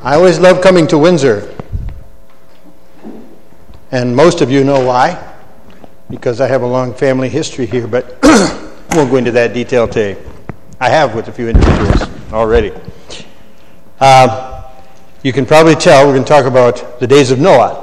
I always love coming to Windsor. And most of you know why, because I have a long family history here, but I won't go into that detail today. I have with a few individuals already. You can probably tell we're going to talk about the days of Noah.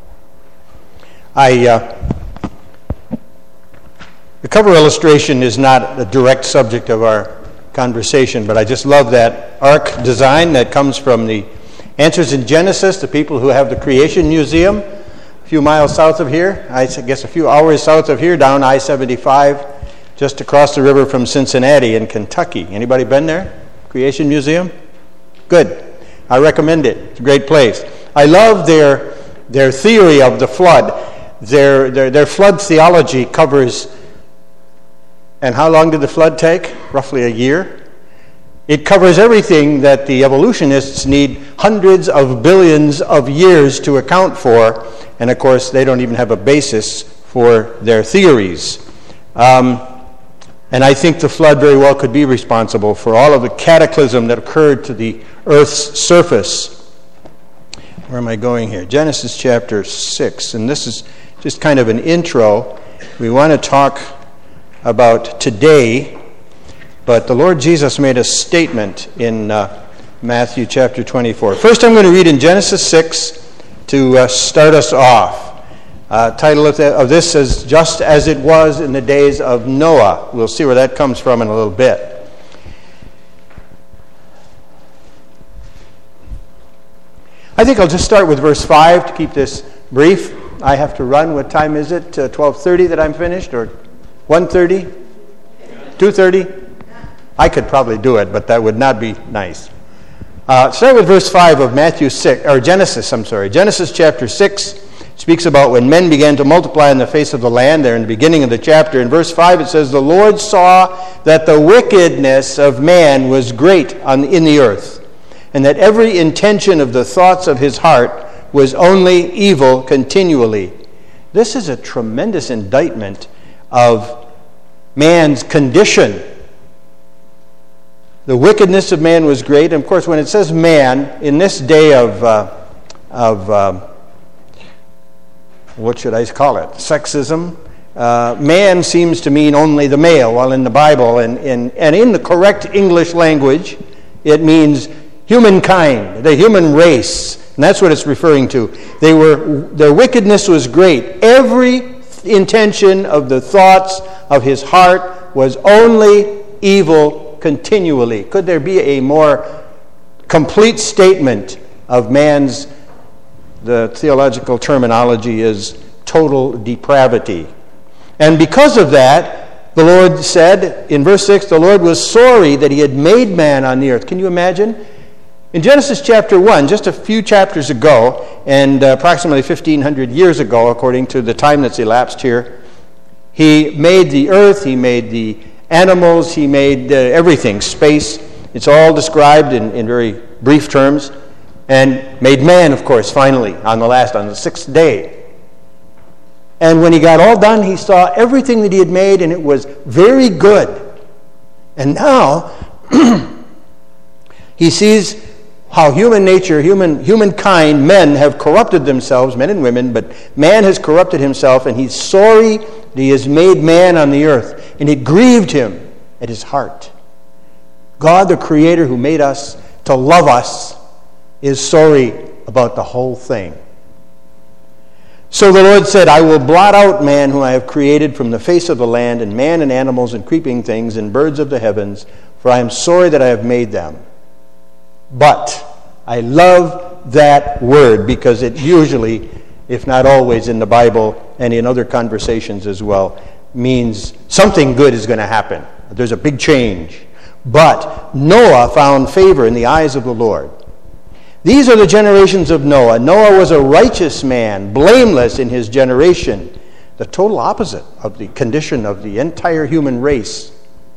The cover illustration is not a direct subject of our conversation, but I just love that ark design that comes from the Answers in Genesis, the people who have the Creation Museum, a few miles south of here, I guess a few hours south of here, down I-75, just across the river from Cincinnati in Kentucky. Anybody been there? Creation Museum? Good. I recommend it. It's a great place. I love their theory of the flood. Their flood theology covers, and how long did the flood take? Roughly a year. It covers everything that the evolutionists need hundreds of billions of years to account for, and of course they don't even have a basis for their theories. And I think the flood very well could be responsible for all of the cataclysm that occurred to the earth's surface. Where am I going here? Genesis chapter 6, and this is just kind of an intro. We want to talk about today, but the Lord Jesus made a statement in Matthew chapter 24. First I'm going to read in Genesis 6 to start us off. Title of this is Just as It Was in the Days of Noah. We'll see where that comes from in a little bit. I think I'll just start with verse 5 to keep this brief. I have to run. What time is it? 12:30 that I'm finished, or 1:30? 2:30? I could probably do it, but that would not be nice. Start with verse 5 of Genesis chapter 6. Speaks about when men began to multiply on the face of the land there in the beginning of the chapter. In verse 5 it says, "The Lord saw that the wickedness of man was great in the earth, and that every intention of the thoughts of his heart was only evil continually." This is a tremendous indictment of man's condition. The wickedness of man was great. And of course, when it says man, in this day of what should I call it? Sexism. Man seems to mean only the male, while in the Bible and in the correct English language, it means humankind, the human race. And that's what it's referring to. Their wickedness was great. Every intention of the thoughts of his heart was only evil continually. Could there be a more complete statement of man's, the theological terminology is total depravity. And because of that, the Lord said, in verse 6, the Lord was sorry that he had made man on the earth. Can you imagine? In Genesis chapter 1, just a few chapters ago, and approximately 1,500 years ago, according to the time that's elapsed here, he made the earth, he made the animals, he made everything, space. It's all described in very brief terms. And made man, of course, finally, on the sixth day. And when he got all done, he saw everything that he had made, and it was very good. And now, he sees how human nature, humankind, men have corrupted themselves, men and women, but man has corrupted himself, and he's sorry that he has made man on the earth. And it grieved him at his heart. God, the Creator who made us to love us, is sorry about the whole thing. So the Lord said, "I will blot out man whom I have created from the face of the land, and man and animals and creeping things and birds of the heavens, for I am sorry that I have made them." But I love that word because it usually, if not always in the Bible and in other conversations as well, means something good is going to happen. There's a big change. But Noah found favor in the eyes of the Lord. These are the generations of Noah. Noah was a righteous man, blameless in his generation, the total opposite of the condition of the entire human race.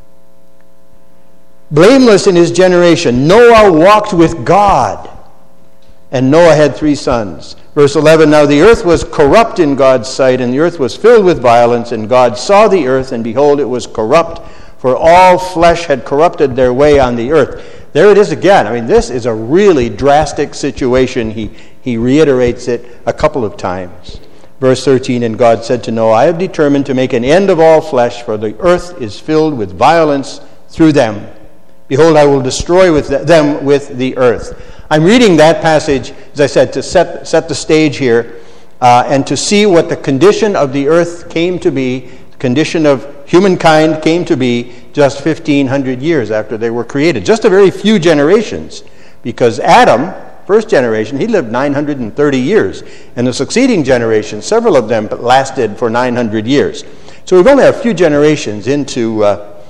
Blameless in his generation, Noah walked with God, and Noah had 3 sons. Verse 11, "Now the earth was corrupt in God's sight, and the earth was filled with violence, and God saw the earth, and behold, it was corrupt, for all flesh had corrupted their way on the earth." There it is again. I mean, this is a really drastic situation. He reiterates it a couple of times. Verse 13, and God said to Noah, I have determined to make an end of all flesh, for the earth is filled with violence through them. Behold, I will destroy them with the earth. I'm reading that passage, as I said, to set the stage here and to see what the condition of the earth came to be, the condition of humankind came to be just 1,500 years after they were created. Just a very few generations, because Adam, first generation, he lived 930 years. And the succeeding generations, several of them lasted for 900 years. So we've only a few generations into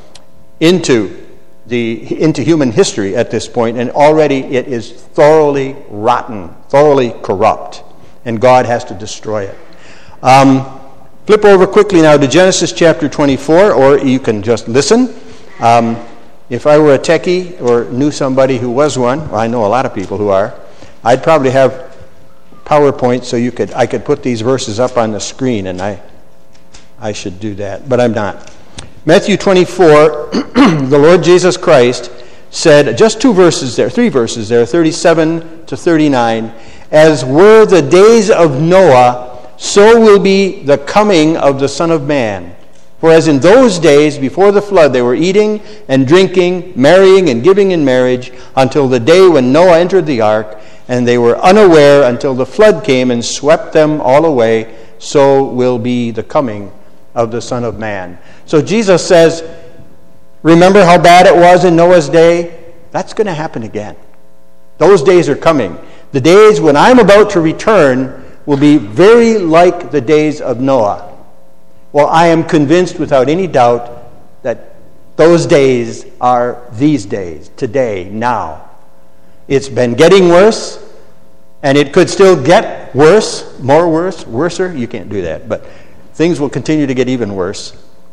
human history at this point, and already it is thoroughly rotten, thoroughly corrupt, and God has to destroy it. Flip over quickly now to Genesis chapter 24, or you can just listen. If I were a techie or knew somebody who was one, well, I know a lot of people who are, I'd probably have PowerPoint so I could put these verses up on the screen, and I should do that, but I'm not. Matthew 24, the Lord Jesus Christ said, just three verses there, 37 to 39, as were the days of Noah, so will be the coming of the Son of Man. For as in those days before the flood they were eating and drinking, marrying and giving in marriage, until the day when Noah entered the ark, and they were unaware until the flood came and swept them all away, so will be the coming of the Son of Man. So Jesus says, remember how bad it was in Noah's day? That's going to happen again. Those days are coming. The days when I'm about to return will be very like the days of Noah. Well, I am convinced without any doubt that those days are these days, today, now. It's been getting worse, and it could still get worse, worser. You can't do that, but things will continue to get even worse.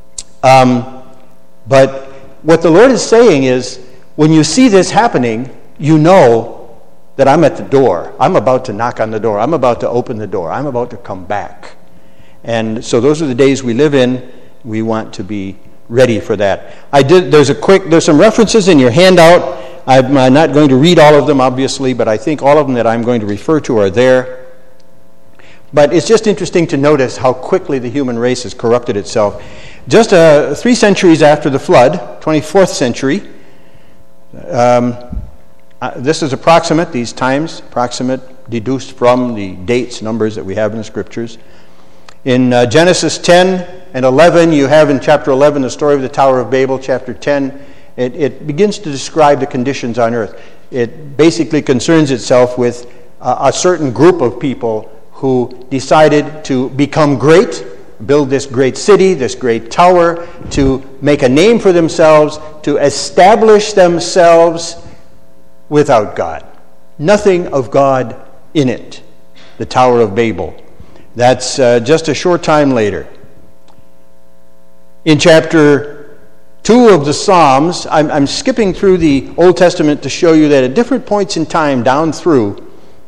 But what the Lord is saying is, when you see this happening, you know that I'm at the door. I'm about to knock on the door. I'm about to open the door. I'm about to come back. And so those are the days we live in. We want to be ready for that. There's some references in your handout. I'm not going to read all of them, obviously, but I think all of them that I'm going to refer to are there. But it's just interesting to notice how quickly the human race has corrupted itself. Just 3 centuries after the flood, 24th century, this is approximate, these times, deduced from the dates, numbers that we have in the Scriptures. In Genesis 10 and 11, you have in chapter 11 the story of the Tower of Babel. Chapter 10, it begins to describe the conditions on earth. It basically concerns itself with a certain group of people who decided to become great, build this great city, this great tower, to make a name for themselves, to establish themselves without God. Nothing of God in it. The Tower of Babel. That's just a short time later. In chapter 2 of the Psalms, I'm skipping through the Old Testament to show you that at different points in time down through,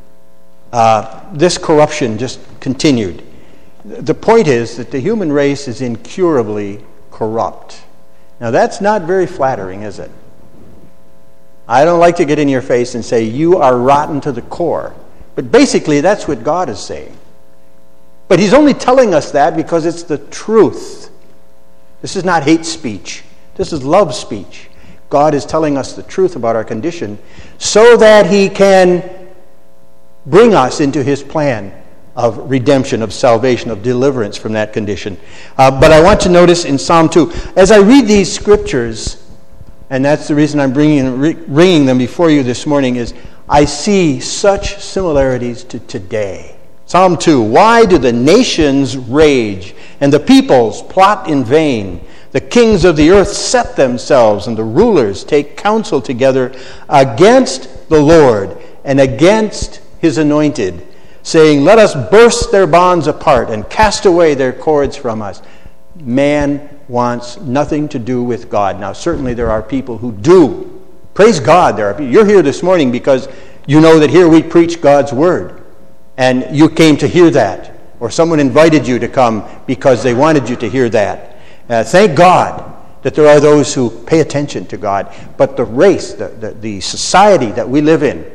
this corruption just continued. The point is that the human race is incurably corrupt. Now that's not very flattering, is it? I don't like to get in your face and say, you are rotten to the core. But basically, that's what God is saying. But He's only telling us that because it's the truth. This is not hate speech. This is love speech. God is telling us the truth about our condition so that He can bring us into His plan of redemption, of salvation, of deliverance from that condition. But I want to notice in Psalm 2, as I read these scriptures, and that's the reason I'm bringing them before you this morning, is I see such similarities to today. Psalm 2, why do the nations rage and the peoples plot in vain? The kings of the earth set themselves and the rulers take counsel together against the Lord and against His anointed, saying, let us burst their bonds apart and cast away their cords from us. Man wants nothing to do with God. Now, certainly there are people who do. Praise God, there are people. You're here this morning because you know that here we preach God's Word. And you came to hear that. Or someone invited you to come because they wanted you to hear that. Thank God. that there are those who pay attention to God. But the race, the society that we live in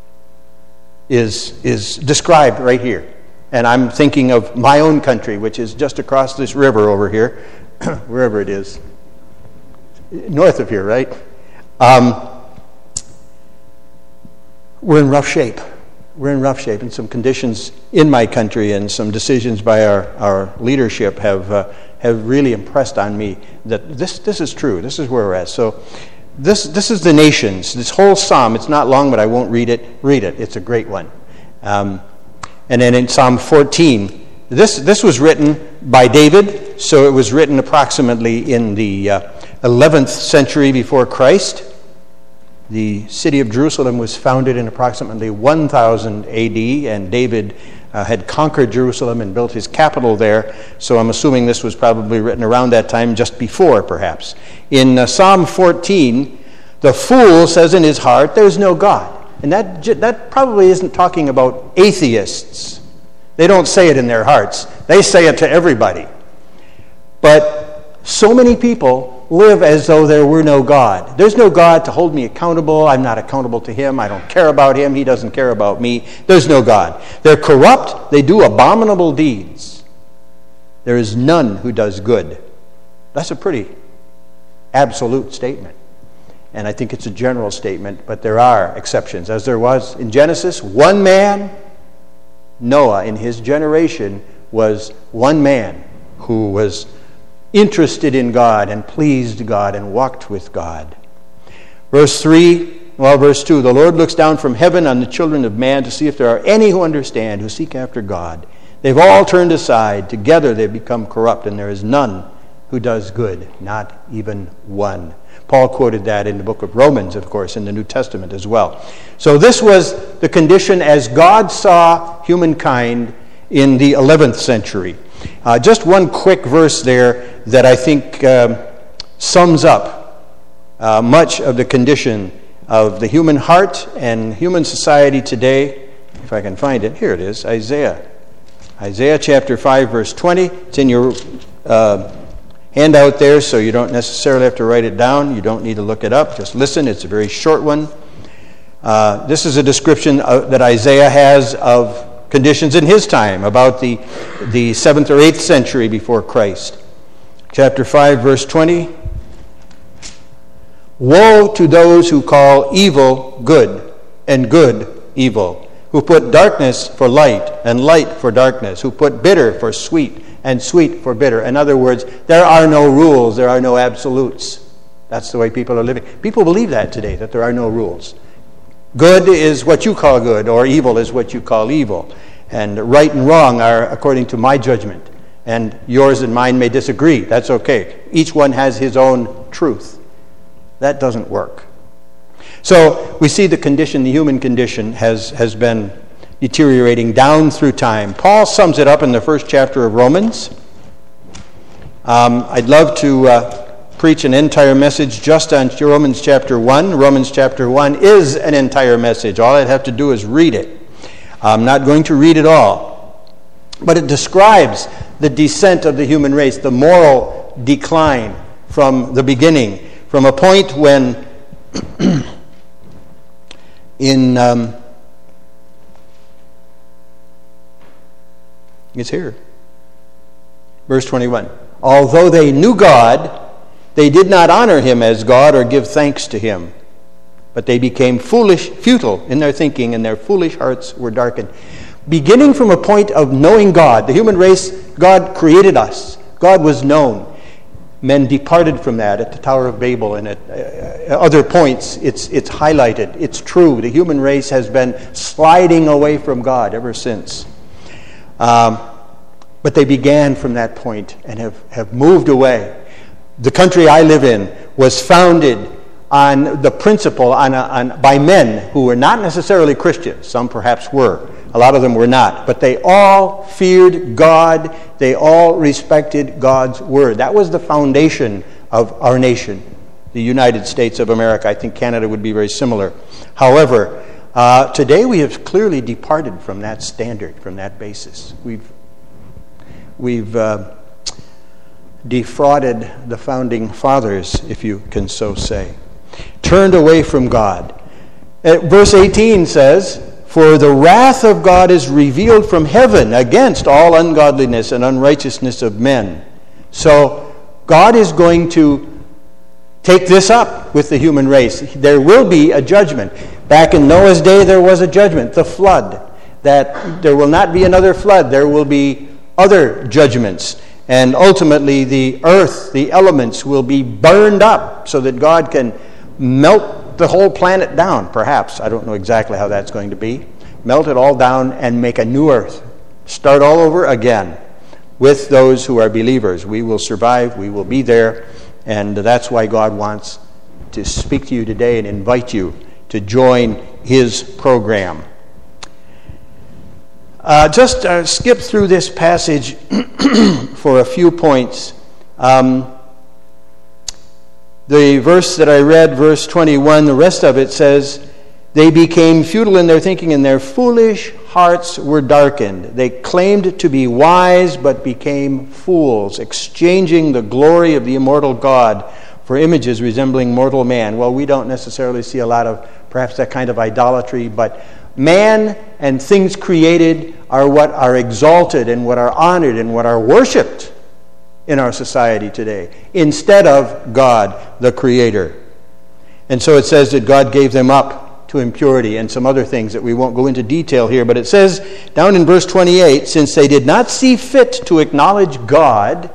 is described right here. And I'm thinking of my own country, which is just across this river over here, wherever it is, north of here, right? We're in rough shape. We're in rough shape, and some conditions in my country and some decisions by our leadership have really impressed on me that this is true. This is where we're at. So this is the nations. This whole psalm, it's not long, but I won't read it. Read it. It's a great one. And then in Psalm 14, this was written by David, so it was written approximately in the 11th century before Christ. The city of Jerusalem was founded in approximately 1000 A.D., and David had conquered Jerusalem and built his capital there, so I'm assuming this was probably written around that time, just before, perhaps. In Psalm 14, the fool says in his heart, "There's no God." And that probably isn't talking about atheists. They don't say it in their hearts. They say it to everybody. But so many people live as though there were no God. There's no God to hold me accountable. I'm not accountable to him. I don't care about him. He doesn't care about me. There's no God. They're corrupt. They do abominable deeds. There is none who does good. That's a pretty absolute statement. And I think it's a general statement, but there are exceptions. As there was in Genesis, one man, Noah, in his generation, was one man who was interested in God and pleased God and walked with God. Verse 2, the Lord looks down from heaven on the children of man to see if there are any who understand, who seek after God. They've all turned aside. Together they've become corrupt, and there is none who does good, not even one. Paul quoted that in the book of Romans, of course, in the New Testament as well. So this was the condition as God saw humankind in the 11th century. Just one quick verse there that I think sums up much of the condition of the human heart and human society today. If I can find it. Here it is, Isaiah. Isaiah chapter 5, verse 20. It's in your handout there, so you don't necessarily have to write it down. You don't need to look it up. Just listen. It's a very short one. This is a description that Isaiah has of conditions in his time, about the 7th or 8th century before Christ. Chapter 5, verse 20. Woe to those who call evil good and good evil, who put darkness for light and light for darkness, who put bitter for sweet and sweet for bitter. In other words, there are no rules, there are no absolutes. That's the way people are living. People believe that today, that there are no rules. Good is what you call good, or evil is what you call evil. And right and wrong are according to my judgment. And yours and mine may disagree. That's okay. Each one has his own truth. That doesn't work. So we see the condition, the human condition, has been deteriorating down through time. Paul sums it up in the first chapter of Romans. I'd love to preach an entire message just on Romans chapter 1. Romans chapter 1 is an entire message. All I'd have to do is read it. I'm not going to read it all. But it describes the descent of the human race, the moral decline from the beginning, from a point when it's here. Verse 21. Although they knew God, they did not honor him as God or give thanks to him. But they became futile in their thinking, and their foolish hearts were darkened. Beginning from a point of knowing God, the human race, God created us. God was known. Men departed from that at the Tower of Babel, and at other points it's highlighted. It's true. The human race has been sliding away from God ever since. But they began from that point and have moved away. The country I live in was founded on the principle by men who were not necessarily Christians. Some perhaps were. A lot of them were not. But they all feared God. They all respected God's word. That was the foundation of our nation, the United States of America. I think Canada would be very similar. However, today we have clearly departed from that standard, from that basis. We've defrauded the founding fathers, if you can so say. Turned away from God. Verse 18 says, "For the wrath of God is revealed from heaven against all ungodliness and unrighteousness of men." So God is going to take this up with the human race. There will be a judgment. Back in Noah's day, there was a judgment, the flood. That there will not be another flood. There will be other judgments. And ultimately, the earth, the elements, will be burned up so that God can melt the whole planet down, perhaps. I don't know exactly how that's going to be. Melt it all down and make a new earth. Start all over again with those who are believers. We will survive. We will be there. And that's why God wants to speak to you today and invite you to join His program. Just skip through this passage for a few points. The verse that I read, verse 21, the rest of it says, "They became futile in their thinking, and their foolish hearts were darkened. They claimed to be wise, but became fools, exchanging the glory of the immortal God for images resembling mortal man." Well, we don't necessarily see a lot of perhaps that kind of idolatry, but man and things created are what are exalted and what are honored and what are worshipped in our society today, instead of God, the Creator. And so it says that God gave them up to impurity and some other things that we won't go into detail here. But it says down in verse 28, "Since they did not see fit to acknowledge God,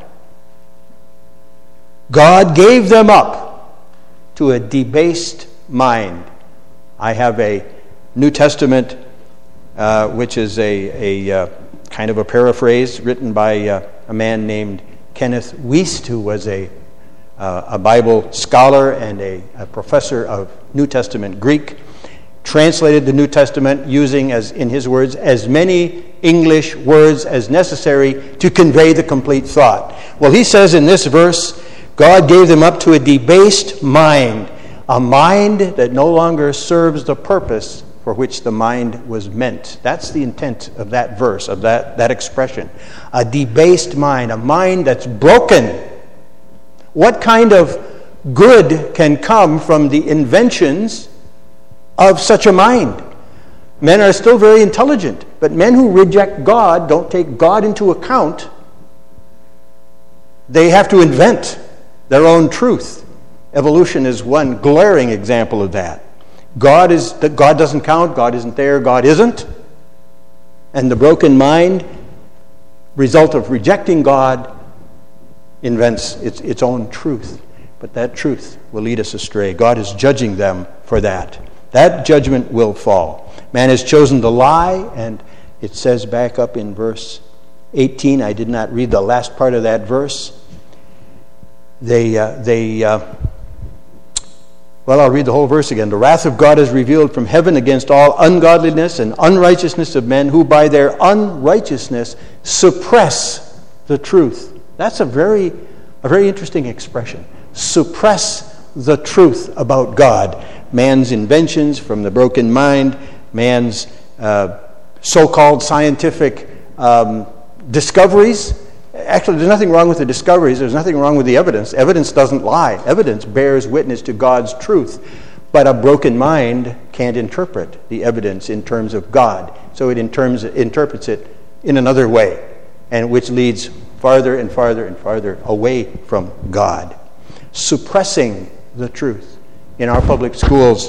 God gave them up to a debased mind." I have a New Testament, which is a kind of a paraphrase written by a man named Kenneth Wuest, who was a Bible scholar and a professor of New Testament Greek, translated the New Testament using, as in his words, as many English words as necessary to convey the complete thought. Well, he says in this verse, God gave them up to a debased mind, a mind that no longer serves the purpose for which the mind was meant. That's the intent of that verse, of that expression. A debased mind, a mind that's broken. What kind of good can come from the inventions of such a mind? Men are still very intelligent, but men who reject God, don't take God into account, they have to invent their own truth. Evolution is one glaring example of that. God doesn't count, God isn't there, God isn't. And the broken mind, result of rejecting God, invents its own truth. But that truth will lead us astray. God is judging them for that. That judgment will fall. Man has chosen to lie, and it says back up in verse 18, I did not read the last part of that verse. Well, I'll read the whole verse again. "The wrath of God is revealed from heaven against all ungodliness and unrighteousness of men who by their unrighteousness suppress the truth." That's a very interesting expression. Suppress the truth about God. Man's inventions from the broken mind, man's so-called scientific discoveries. Actually, there's nothing wrong with the discoveries. There's nothing wrong with the evidence. Evidence doesn't lie. Evidence bears witness to God's truth. But a broken mind can't interpret the evidence in terms of God. So it interprets it in another way, and which leads farther and farther and farther away from God. Suppressing the truth. In our public schools,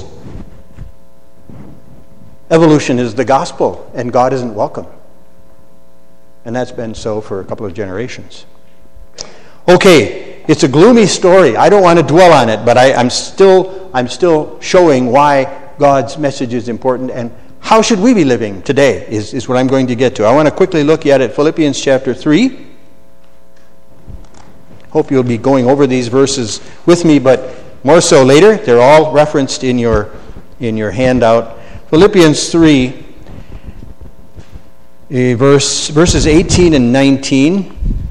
evolution is the gospel, and God isn't welcome. And that's been so for a couple of generations. Okay, it's a gloomy story. I don't want to dwell on it, but I'm still showing why God's message is important, and how should we be living today is what I'm going to get to. I want to quickly look at Philippians chapter 3. Hope you'll be going over these verses with me, but more so later. They're all referenced in your handout. Philippians 3. Verses 18 and 19.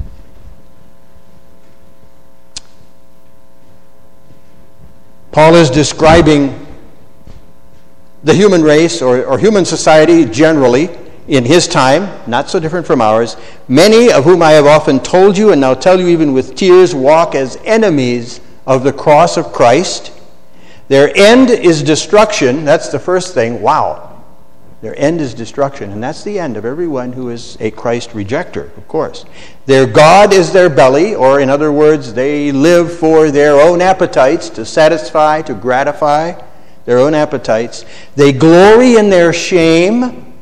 Paul is describing the human race or human society generally in his time, not so different from ours, many of whom I have often told you and now tell you even with tears, walk as enemies of the cross of Christ. Their end is destruction. That's the first thing. Wow. Their end is destruction. And that's the end of everyone who is a Christ rejecter, of course. Their God is their belly, or in other words, they live for their own appetites, to satisfy, to gratify their own appetites. They glory in their shame.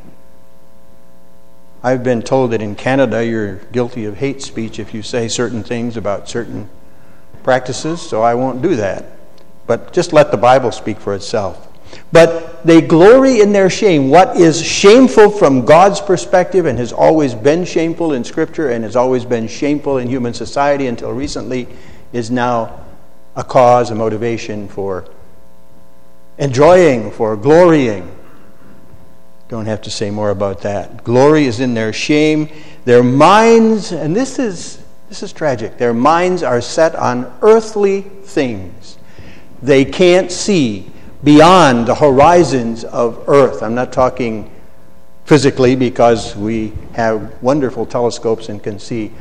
I've been told that in Canada you're guilty of hate speech if you say certain things about certain practices, so I won't do that. But just let the Bible speak for itself. But they glory in their shame. What is shameful from God's perspective and has always been shameful in Scripture and has always been shameful in human society until recently is now a cause, a motivation for enjoying, for glorying. Don't have to say more about that. Glory is in their shame. Their minds, and this is tragic, their minds are set on earthly things. They can't see beyond the horizons of earth. I'm not talking physically, because we have wonderful telescopes and can see,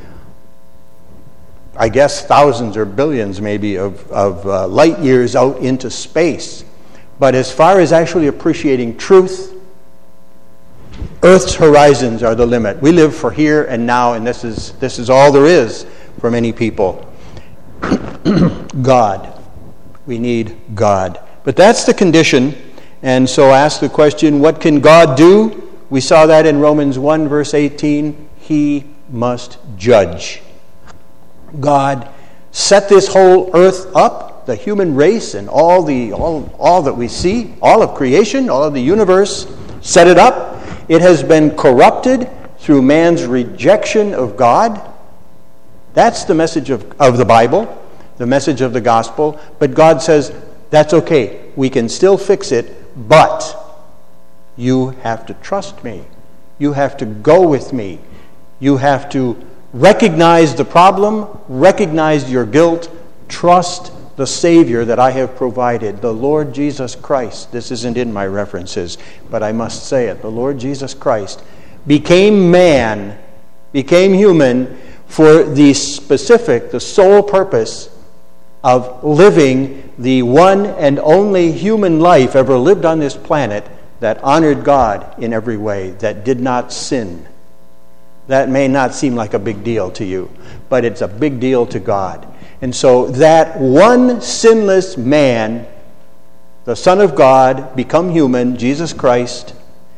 I guess, thousands or billions maybe of light years out into space. But as far as actually appreciating truth, Earth's horizons are the limit. We live for here and now, and this is all there is for many people. God. We need God. But that's the condition, and so ask the question, what can God do? We saw that in Romans 1, verse 18. He must judge. God set this whole earth up, the human race, and all that we see, all of creation, all of the universe, set it up. It has been corrupted through man's rejection of God. That's the message of the Bible, the message of the gospel. But God says, that's okay. We can still fix it, but you have to trust me. You have to go with me. You have to recognize the problem, recognize your guilt, trust the Savior that I have provided, the Lord Jesus Christ. This isn't in my references, but I must say it. The Lord Jesus Christ became man, became human for the specific, the sole purpose of living the one and only human life ever lived on this planet that honored God in every way, that did not sin. That may not seem like a big deal to you, but it's a big deal to God. And so that one sinless man, the Son of God, become human, Jesus Christ,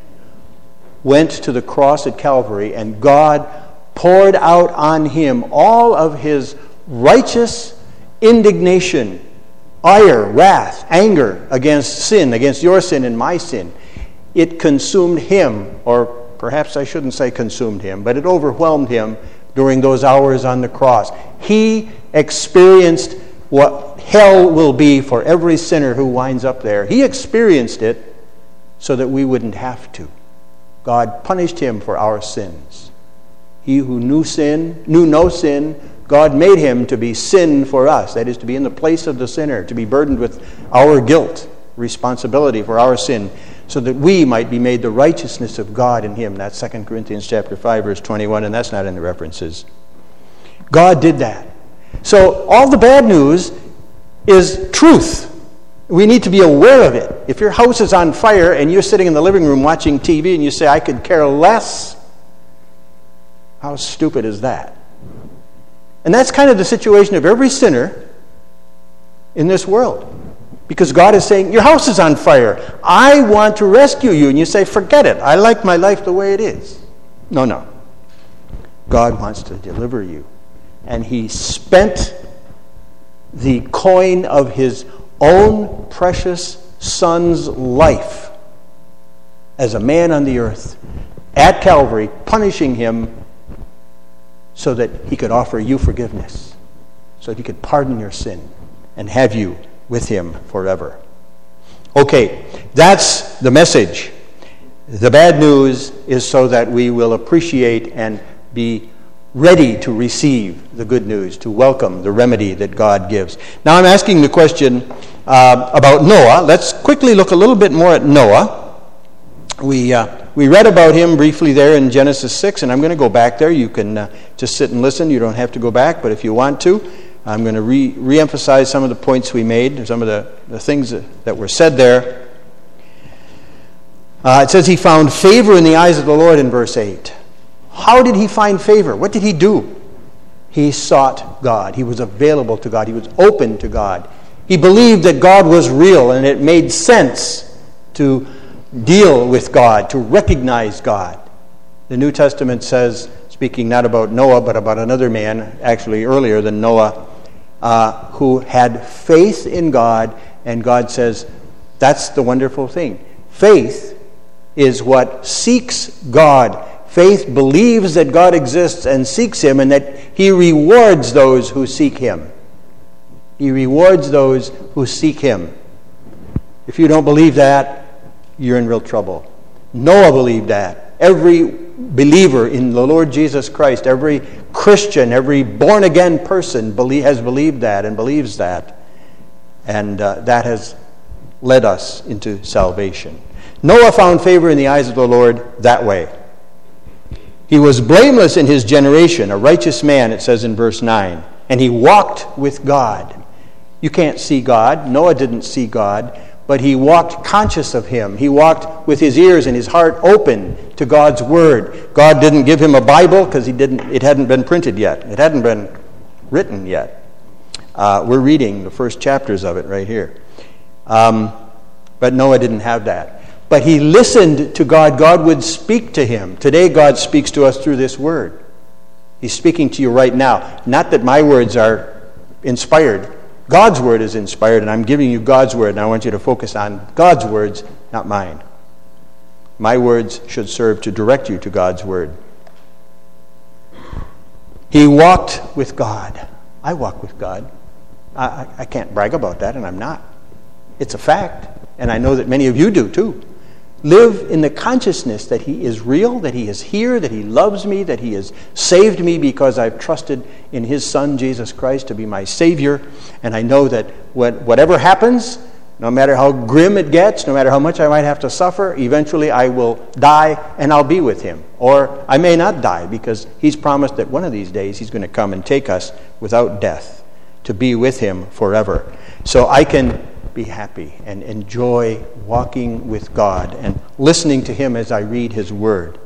went to the cross at Calvary, and God poured out on him all of his righteous indignation, ire, wrath, anger against sin, against your sin and my sin. It consumed him, or perhaps I shouldn't say consumed him, but it overwhelmed him during those hours on the cross. He experienced what hell will be for every sinner who winds up there. He experienced it so that we wouldn't have to. God punished him for our sins. He who knew no sin, God made him to be sin for us. That is, to be in the place of the sinner, to be burdened with our guilt, responsibility for our sin, so that we might be made the righteousness of God in him. That's 2 Corinthians chapter 5, verse 21, and that's not in the references. God did that. So all the bad news is truth. We need to be aware of it. If your house is on fire and you're sitting in the living room watching TV and you say, I could care less, how stupid is that? And that's kind of the situation of every sinner in this world. Because God is saying, your house is on fire. I want to rescue you. And you say, forget it. I like my life the way it is. No. God wants to deliver you. And he spent the coin of his own precious Son's life as a man on the earth at Calvary, punishing him so that he could offer you forgiveness, so that he could pardon your sin and have you with him forever. Okay, that's the message. The bad news is so that we will appreciate and be ready to receive the good news, to welcome the remedy that God gives. Now I'm asking the question about Noah. Let's quickly look a little bit more at Noah. We We read about him briefly there in Genesis 6, and I'm going to go back there. You can just sit and listen. You don't have to go back, but if you want to, I'm going to re-emphasize some of the points we made, some of the things that were said there. It says he found favor in the eyes of the Lord in verse 8. How did he find favor? What did he do? He sought God. He was available to God. He was open to God. He believed that God was real, and it made sense to deal with God, to recognize God. The New Testament says, speaking not about Noah, but about another man, actually earlier than Noah, who had faith in God, and God says, that's the wonderful thing. Faith is what seeks God. Faith believes that God exists and seeks him, and that he rewards those who seek him. He rewards those who seek him. If you don't believe that, you're in real trouble. Noah believed that. Every believer in the Lord Jesus Christ, every Christian, every born-again person has believed that and believes that. And that has led us into salvation. Noah found favor in the eyes of the Lord that way. He was blameless in his generation, a righteous man, it says in verse 9. And he walked with God. You can't see God. Noah didn't see God. But he walked conscious of him. He walked with his ears and his heart open to God's word. God didn't give him a Bible because it hadn't been printed yet. It hadn't been written yet. We're reading the first chapters of it right here. But Noah didn't have that. But he listened to God. God would speak to him. Today God speaks to us through this word. He's speaking to you right now. Not that my words are inspired. God's word is inspired, and I'm giving you God's word, and I want you to focus on God's words, not mine. My words should serve to direct you to God's word. He walked with God. I walk with God. I can't brag about that, and I'm not. It's a fact, and I know that many of you do too. Live in the consciousness that he is real, that he is here, that he loves me, that he has saved me because I've trusted in his Son, Jesus Christ, to be my Savior. And I know that whatever happens, no matter how grim it gets, no matter how much I might have to suffer, eventually I will die and I'll be with him. Or I may not die because he's promised that one of these days he's going to come and take us without death to be with him forever. So I can be happy and enjoy walking with God and listening to him as I read his word.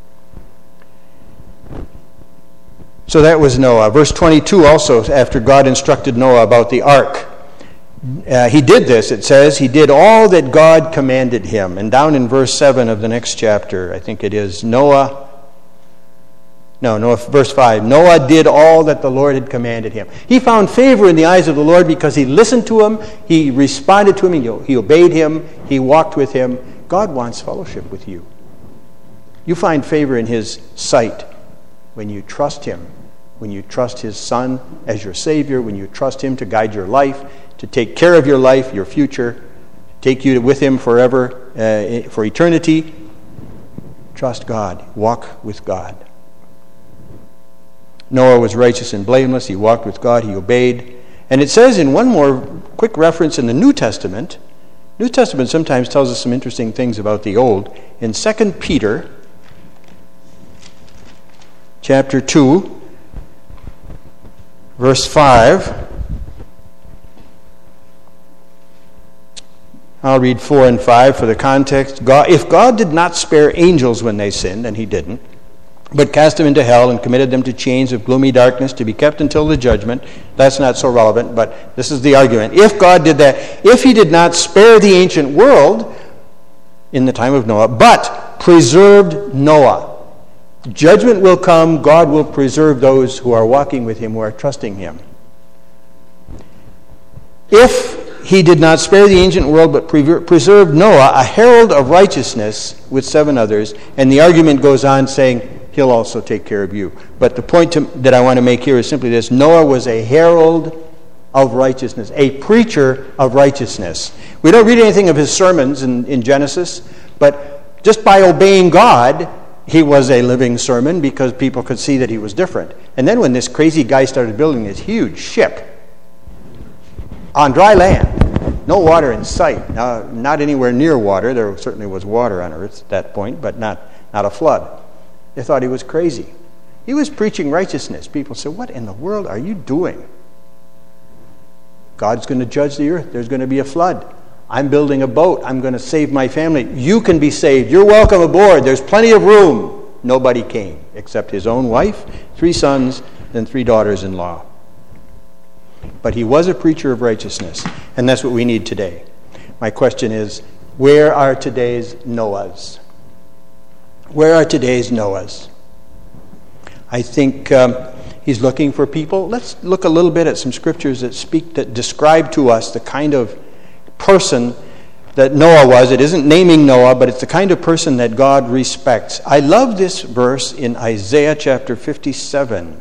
So that was Noah. Verse 22 also, after God instructed Noah about the ark. He did this, it says. He did all that God commanded him. And down in verse 7 of the next chapter, I think it is, verse 5. Noah did all that the Lord had commanded him. He found favor in the eyes of the Lord because he listened to him, he responded to him, he obeyed him, he walked with him. God wants fellowship with you. You find favor in his sight when you trust him, when you trust his Son as your Savior, when you trust him to guide your life, to take care of your life, your future, take you with him forever, for eternity. Trust God. Walk with God. Noah was righteous and blameless. He walked with God. He obeyed. And it says in one more quick reference in the New Testament sometimes tells us some interesting things about the Old. In 2 Peter chapter 2, verse 5, I'll read 4 and 5 for the context. If God did not spare angels when they sinned, and he didn't, but cast them into hell and committed them to chains of gloomy darkness to be kept until the judgment. That's not so relevant, but this is the argument. If God did that, if he did not spare the ancient world in the time of Noah, but preserved Noah, judgment will come. God will preserve those who are walking with him, who are trusting him. If he did not spare the ancient world, but preserved Noah, a herald of righteousness with 7 others, and the argument goes on saying, he'll also take care of you. But the point that I want to make here is simply this. Noah was a herald of righteousness, a preacher of righteousness. We don't read anything of his sermons in Genesis, but just by obeying God, he was a living sermon because people could see that he was different. And then when this crazy guy started building this huge ship on dry land, No water in sight. Now, not anywhere near water. There certainly was water on earth at that point, but not a flood. They thought he was crazy. He was preaching righteousness. People said, what in the world are you doing? God's going to judge the earth. There's going to be a flood. I'm building a boat. I'm going to save my family. You can be saved. You're welcome aboard. There's plenty of room. Nobody came except his own wife, 3 sons, and 3 daughters-in-law. But he was a preacher of righteousness, and that's what we need today. My question is, where are today's Noahs? Where are today's Noahs? I think he's looking for people. Let's look a little bit at some scriptures that describe to us the kind of person that Noah was. It isn't naming Noah, but it's the kind of person that God respects. I love this verse in Isaiah chapter 57.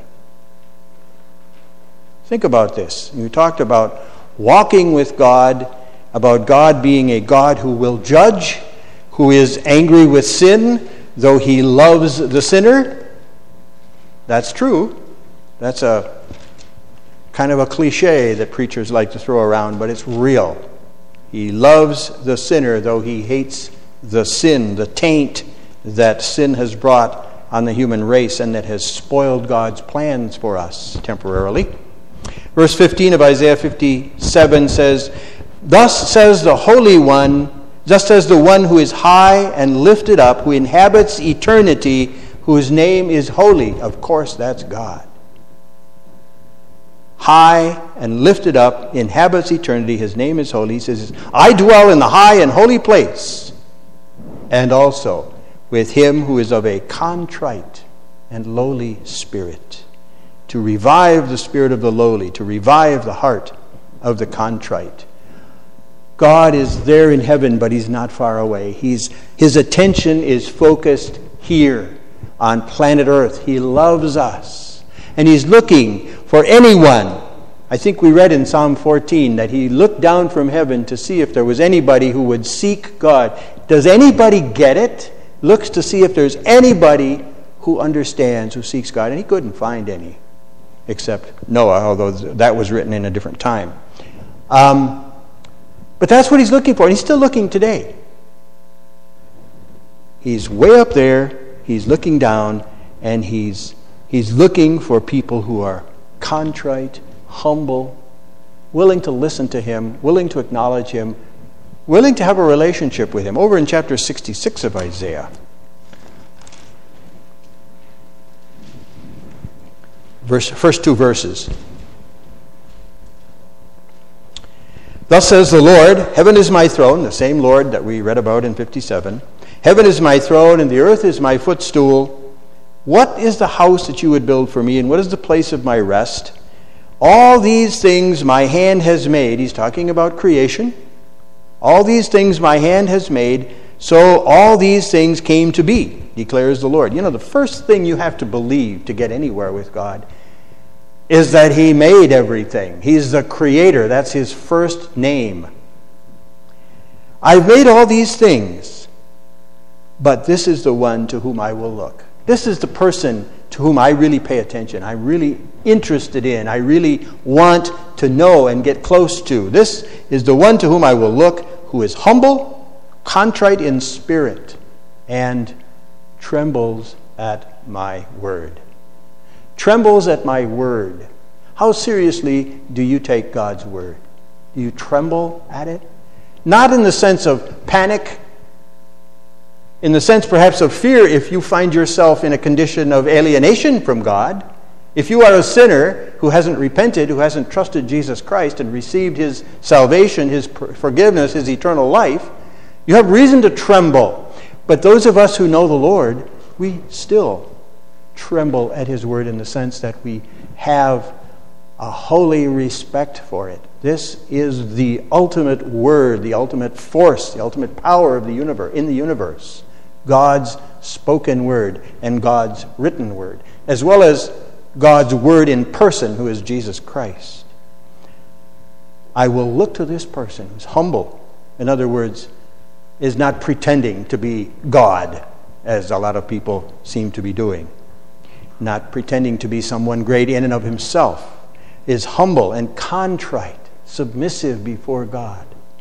Think about this. You talked about walking with God, about God being a God who will judge, who is angry with sin, though he loves the sinner. That's true. That's a kind of a cliche that preachers like to throw around, but it's real. He loves the sinner, though he hates the sin, the taint that sin has brought on the human race and that has spoiled God's plans for us temporarily. Verse 15 of Isaiah 57 says, Thus says the Holy One, just as the one who is high and lifted up, who inhabits eternity, whose name is holy. Of course, that's God. High and lifted up, inhabits eternity. His name is holy. He says, I dwell in the high and holy place, and also with him who is of a contrite and lowly spirit, to revive the spirit of the lowly, to revive the heart of the contrite. God is there in heaven, but he's not far away. His attention is focused here on planet Earth. He loves us. And he's looking for anyone. I think we read in Psalm 14 that he looked down from heaven to see if there was anybody who would seek God. Does anybody get it? Looks to see if there's anybody who understands, who seeks God. And he couldn't find any, except Noah, although that was written in a different time. But that's what he's looking for, and he's still looking today. He's way up there, he's looking down, and he's looking for people who are contrite, humble, willing to listen to him, willing to acknowledge him, willing to have a relationship with him. Over in chapter 66 of Isaiah, first 2 verses. Thus says the Lord, heaven is my throne, the same Lord that we read about in 57. Heaven is my throne, and the earth is my footstool. What is the house that you would build for me, and what is the place of my rest? All these things my hand has made. He's talking about creation. All these things my hand has made, so all these things came to be, declares the Lord. You know, the first thing you have to believe to get anywhere with God is that he made everything. He's the creator. That's his first name. I've made all these things, but this is the one to whom I will look. This is the person to whom I really pay attention. I'm really interested in. I really want to know and get close to. This is the one to whom I will look, who is humble, contrite in spirit, and trembles at my word. Trembles at my word. How seriously do you take God's word? Do you tremble at it? Not in the sense of panic, in the sense perhaps of fear if you find yourself in a condition of alienation from God. If you are a sinner who hasn't repented, who hasn't trusted Jesus Christ and received his salvation, his forgiveness, his eternal life, you have reason to tremble. But those of us who know the Lord, we still tremble at his word in the sense that we have a holy respect for it. This is the ultimate word, the ultimate force, the ultimate power of the universe, in the universe. God's spoken word and God's written word, as well as God's word in person, who is Jesus Christ. I will look to this person who's humble. In other words, is not pretending to be God, as a lot of people seem to be doing. Not pretending to be someone great in and of himself, is humble and contrite, submissive before God.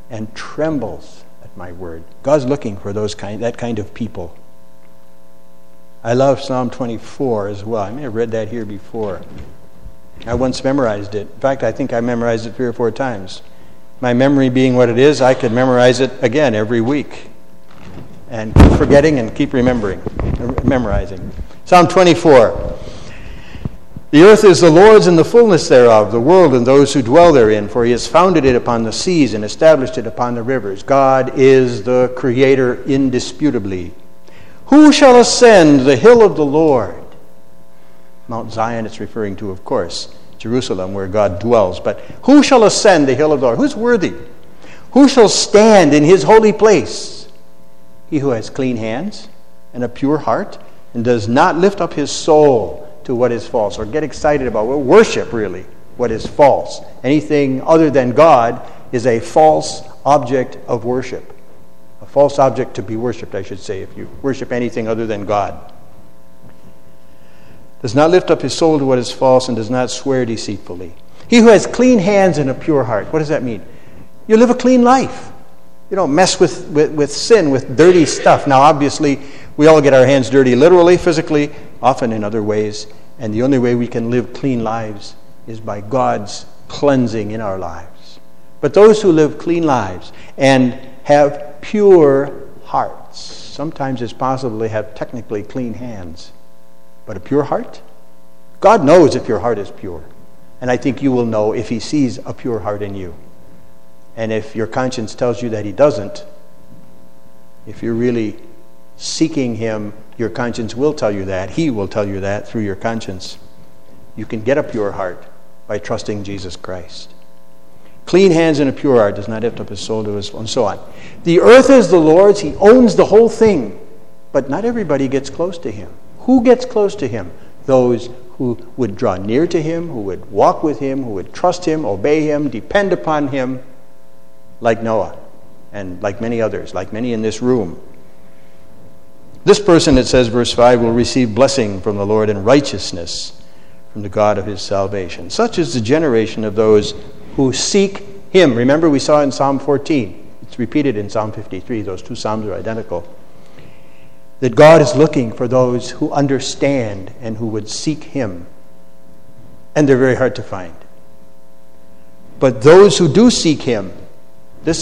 and trembles at my word. God's looking for that kind of people. I love Psalm 24 as well. I may have read that here before. I once memorized it. In fact, I think I memorized it 3 or 4 times. My memory being what it is, I could memorize it again every week. And keep forgetting and keep memorizing. Psalm 24. The earth is the Lord's and the fullness thereof, the world and those who dwell therein, for he has founded it upon the seas and established it upon the rivers. God is the creator indisputably. Who shall ascend the hill of the Lord? Mount Zion it's referring to, of course, Jerusalem where God dwells. But who shall ascend the hill of the Lord? Who's worthy? Who shall stand in his holy place? He who has clean hands and a pure heart and does not lift up his soul to what is false, or get excited about worship, really, what is false. Anything other than God is a false object of worship. A false object to be worshipped, I should say, if you worship anything other than God. Does not lift up his soul to what is false and does not swear deceitfully. He who has clean hands and a pure heart. What does that mean? You live a clean life. You don't mess with sin, with dirty stuff. Now, obviously, we all get our hands dirty literally, physically, often in other ways. And the only way we can live clean lives is by God's cleansing in our lives. But those who live clean lives and have pure hearts, sometimes it's possible to have technically clean hands. But a pure heart? God knows if your heart is pure. And I think you will know if he sees a pure heart in you. And if your conscience tells you that he doesn't, if you're really seeking him, your conscience will tell you that. He will tell you that through your conscience. You can get a pure heart by trusting Jesus Christ. Clean hands and a pure heart does not lift up his soul to his, and so on. The earth is the Lord's. He owns the whole thing. But not everybody gets close to him. Who gets close to him? Those who would draw near to him, who would walk with him, who would trust him, obey him, depend upon him, like Noah and like many others, like many in this room. This person, it says, verse 5, will receive blessing from the Lord and righteousness from the God of his salvation. Such is the generation of those who seek him. Remember, we saw in Psalm 14. It's repeated in Psalm 53. Those 2 Psalms are identical. That God is looking for those who understand and who would seek him. And they're very hard to find. But those who do seek him, these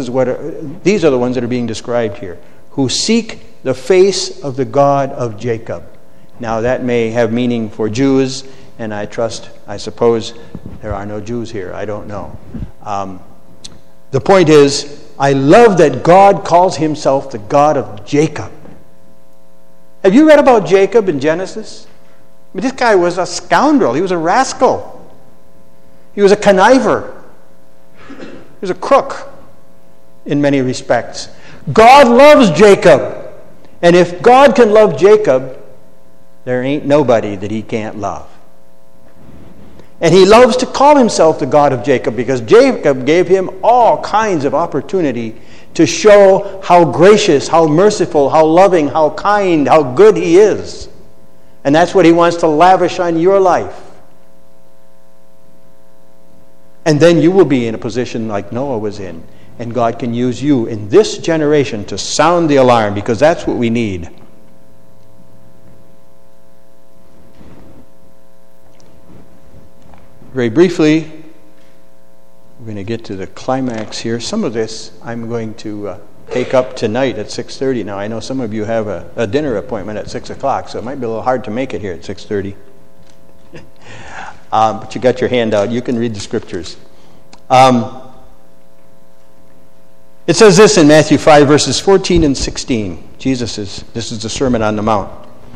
are the ones that are being described here, who seek the face of the God of Jacob. Now that may have meaning for Jews, and I suppose there are no Jews here. I don't know. The point is, I love that God calls himself the God of Jacob. Have you read about Jacob in Genesis? I mean, this guy was a scoundrel. He was a rascal. He was a conniver. He was a crook in many respects. God loves Jacob. And if God can love Jacob, there ain't nobody that he can't love. And he loves to call himself the God of Jacob because Jacob gave him all kinds of opportunity to show how gracious, how merciful, how loving, how kind, how good he is. And that's what he wants to lavish on your life. And then you will be in a position like Noah was in. And God can use you in this generation to sound the alarm, because that's what we need. Very briefly, we're going to get to the climax here. Some of this I'm going to take up tonight at 6:30. Now, I know some of you have a dinner appointment at 6 o'clock, so it might be a little hard to make it here at 6:30. But you got your hand out. You can read the scriptures. It says this in Matthew 5, verses 14 and 16. This is the Sermon on the Mount.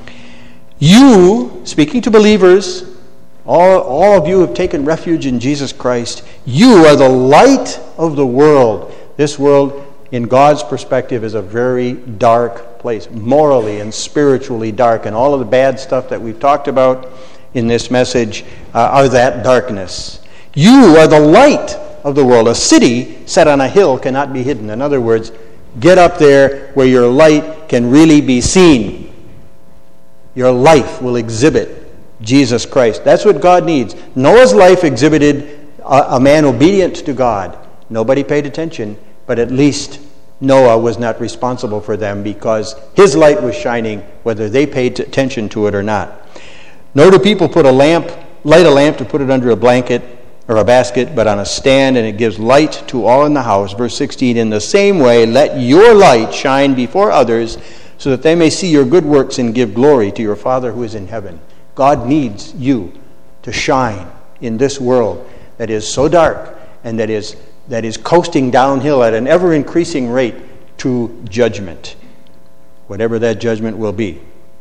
You, speaking to believers, all of you have taken refuge in Jesus Christ. You are the light of the world. This world, in God's perspective, is a very dark place, morally and spiritually dark. And all of the bad stuff that we've talked about in this message are that darkness. You are the light of the world. A city set on a hill cannot be hidden. In other words, get up there where your light can really be seen. Your life will exhibit Jesus Christ. That's what God needs. Noah's life exhibited a man obedient to God. Nobody paid attention. but at least Noah was not responsible for them because his light was shining whether they paid attention to it or not. Nor do people light a lamp to put it under a blanket or a basket, but on a stand, and it gives light to all in the house. Verse 16, in the same way, let your light shine before others, so that they may see your good works and give glory to your Father who is in heaven. God needs you to shine in this world that is so dark and that is coasting downhill at an ever-increasing rate to judgment, whatever that judgment will be.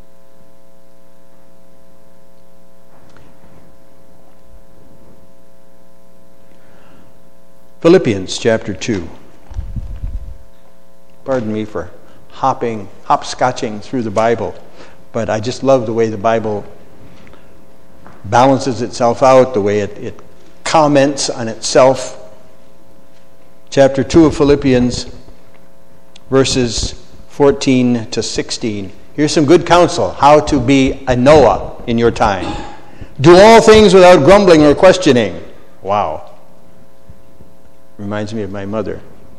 Philippians chapter 2. Pardon me for hopscotching through the Bible, but I just love the way the Bible balances itself out, the way it comments on itself. Chapter 2 of Philippians, verses 14 to 16. Here's some good counsel, how to be a Noah in your time. Do all things without grumbling or questioning. Wow. Reminds me of my mother.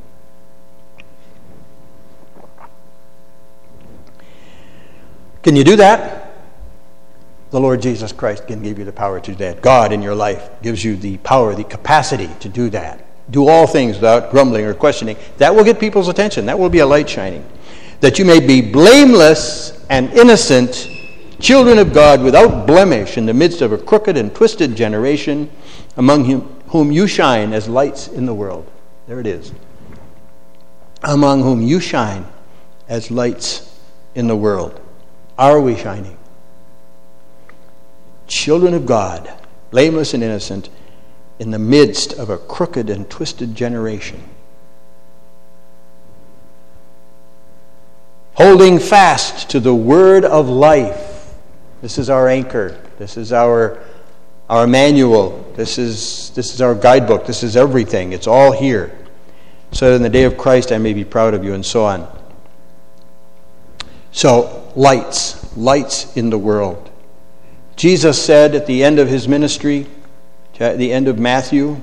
Can you do that? The Lord Jesus Christ can give you the power to do that. God in your life gives you the power, the capacity to do that. Do all things without grumbling or questioning. That will get people's attention. That will be a light shining. That you may be blameless and innocent, children of God without blemish in the midst of a crooked and twisted generation, among whom you shine as lights in the world. There it is. Among whom you shine as lights in the world. Are we shining? Children of God, blameless and innocent, in the midst of a crooked and twisted generation. Holding fast to the word of life. This is our anchor. This is our manual. This is our guidebook. This is everything. It's all here. So that in the day of Christ I may be proud of you, and so on. So, lights in the world. Jesus said at the end of his ministry, at the end of Matthew,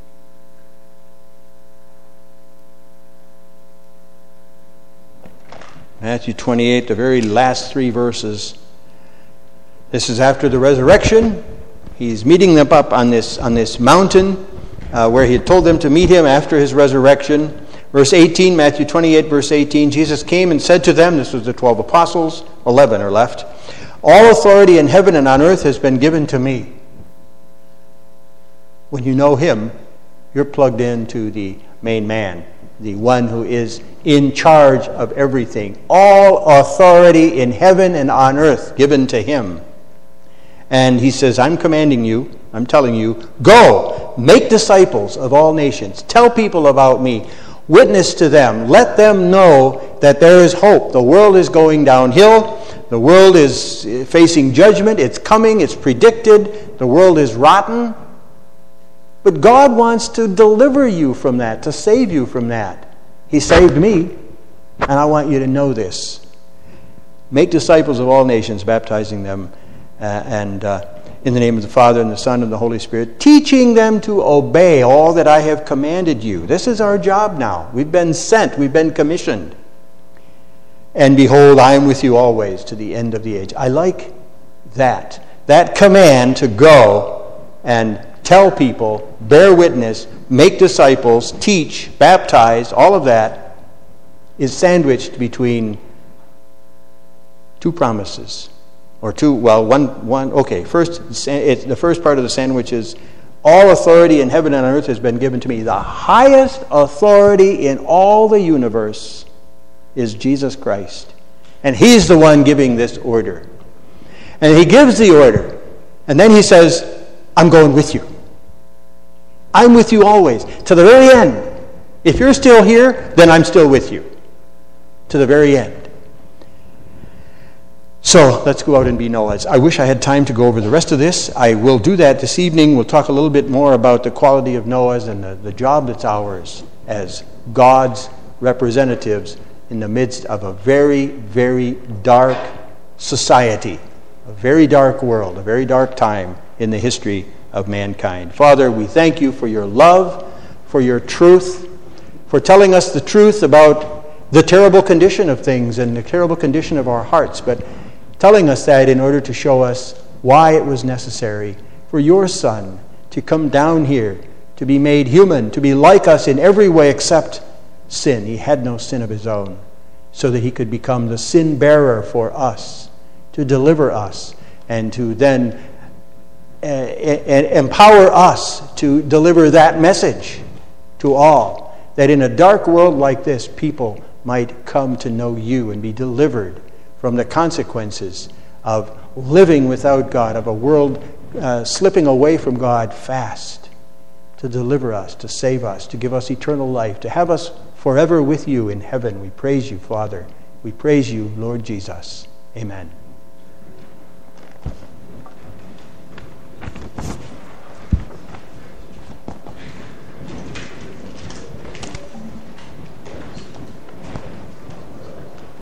Matthew 28, the very last 3 verses. This is after the resurrection. He's meeting them up on this mountain where he had told them to meet him after his resurrection. Verse 18, Matthew 28, verse 18, Jesus came and said to them, this was the 12 apostles, 11 are left, all authority in heaven and on earth has been given to me. When you know him, you're plugged into the main man, the one who is in charge of everything. All authority in heaven and on earth given to him. And he says, I'm commanding you, I'm telling you, go, make disciples of all nations. Tell people about me. Witness to them. Let them know that there is hope. The world is going downhill. The world is facing judgment. It's coming. It's predicted. The world is rotten. But God wants to deliver you from that, to save you from that. He saved me, and I want you to know this. Make disciples of all nations, baptizing them in the name of the Father and the Son and the Holy Spirit, teaching them to obey all that I have commanded you. This is our job now. We've been sent. We've been commissioned. And behold, I am with you always to the end of the age. I like that. That command to go and tell people, bear witness, make disciples, teach, baptize, all of that is sandwiched between 2 promises. Or 2, well, one. Okay, first, the first part of the sandwich is, all authority in heaven and on earth has been given to me. The highest authority in all the universe is Jesus Christ. And he's the one giving this order. And he gives the order. And then he says, I'm going with you. I'm with you always, to the very end. If you're still here, then I'm still with you. To the very end. So let's go out and be Noahs. I wish I had time to go over the rest of this. I will do that this evening. We'll talk a little bit more about the quality of Noahs and the job that's ours as God's representatives in the midst of a very, very dark society, a very dark world, a very dark time in the history of mankind. Father, we thank you for your love, for your truth, for telling us the truth about the terrible condition of things and the terrible condition of our hearts, but telling us that in order to show us why it was necessary for your Son to come down here, to be made human, to be like us in every way except sin. He had no sin of his own, so that he could become the sin bearer for us, to deliver us, and to then empower us to deliver that message to all, that in a dark world like this, people might come to know you and be delivered from the consequences of living without God, of a world slipping away from God fast, to deliver us, to save us, to give us eternal life, to have us forever with you in heaven. We praise you, Father. We praise you, Lord Jesus. Amen.